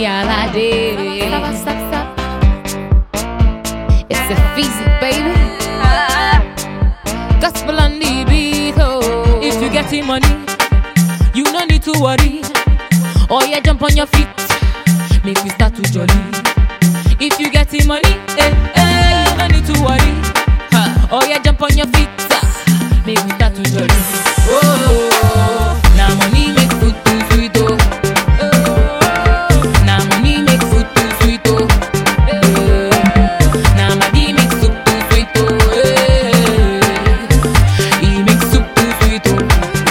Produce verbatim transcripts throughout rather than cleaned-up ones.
money all day. Stop, stop, stop. It's a feast, baby. Gospel on the beat, oh. If you getting money, you no need to worry. Oh yeah, jump on your feet, make me start to jolly. If you getting money, eh, eh, you no need to worry. Huh. Oh yeah, jump on your feet, uh, make me start to jolly. Oh, now money make food too sweet, oh. Oh, now money make food too sweet, oh. Oh, now money make soup too sweet, oh. He make soup too sweet, oh.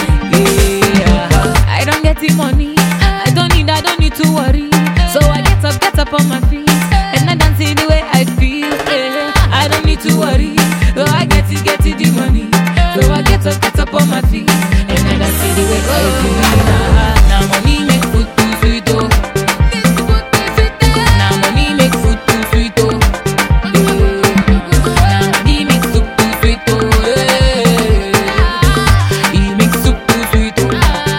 Yeah. I don't get the money, I don't need, I don't need to worry. So I get up, get up on my feet, and I dance the way I feel. Yeah. I don't need to worry. So I get it, get it, the money. So I get up, get up on my feet, and I dance the way I feel. Now money make food too sweet, oh. Now money make food too sweet, oh. Now money make soup too sweet, oh. He make soup too sweet, oh.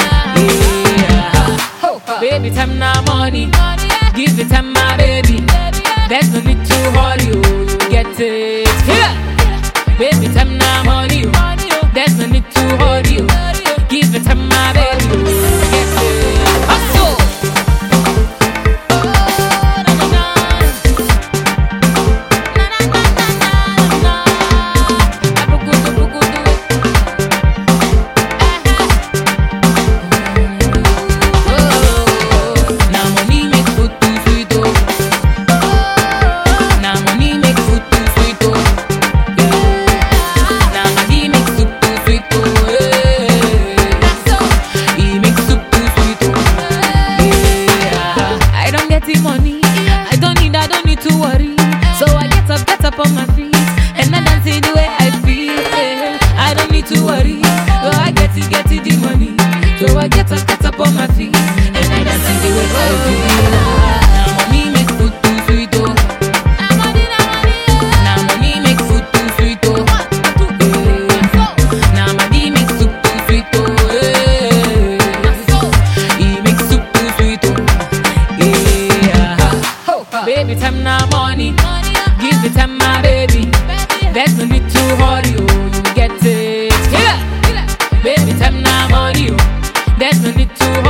Yeah. Baby, time now money. Give it time, my baby. There's no need to hurry, oh. You get it. Yeah. Baby, time now money, oh. There's no need to hurry, oh. Give it time, my baby, oh. You get it. Hustle. Oh, na, na, na. Na, na, na, na, na, na. Abugudu, bugudu. Oh, now money make food too sweet, oh. Now money make food too sweet, oh. Now money make soup too sweet, oh. He make soup too sweet, oh. Yeah. I don't get the money, I don't need, I don't need to worry. So I get up, get up on my feet, and I dance the way I feel. Yeah. I don't need to worry. So I get it, get it, the money. So I get up, get up on my feet, and I dance the way I feel. Now money make food too sweet, oh. Now money make food too sweet, oh. Now money make soup too sweet, oh. He make soup too sweet, oh. Yeah. Baby, time now money. Give it time, my baby. There's no need to hurry, oh. You get it. Yeah. Baby, time now money, oh. There's no need to